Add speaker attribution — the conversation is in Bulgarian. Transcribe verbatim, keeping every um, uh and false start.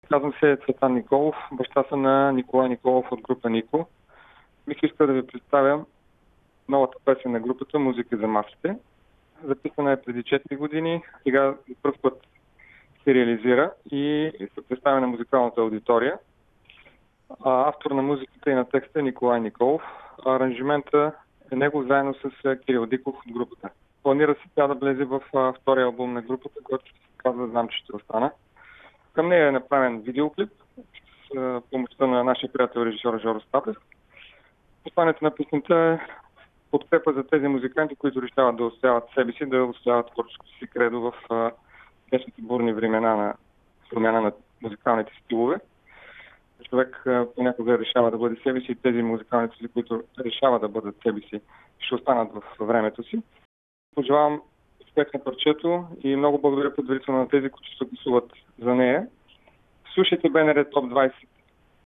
Speaker 1: Казвам се Цветан Николов, баща съм на Николай Николов от група Нико. Бих искал да ви представя новата песен на групата "Музика за масите". Записана е преди четири години, сега за първ път се реализира и се представя на музикалната аудитория. А, автор на музиката и на текста е Николай Николов. Аранжимента е него заедно с Кирил Диков от групата. Планира се тя да влезе в а, втория албум на групата, който се казва "Знам, че ще остана". Към нея е направен видеоклип с а, помощта на нашия приятел режисьор Жоро Статев. Посланието на песента е подкрепа за тези музиканти, които решават да отстояват себе си, да отстояват творческото си кредо в а, днешните бурни времена на промяна на музикалните стилове. Човек а, понякога решава да бъде себе си и тези музикални стили, които решават да бъдат себе си, ще останат в времето си. Пожелавам успех на парчето и много благодаря предварително на тези, които ще гласуват за нея. Слушайте БНР Топ двайсет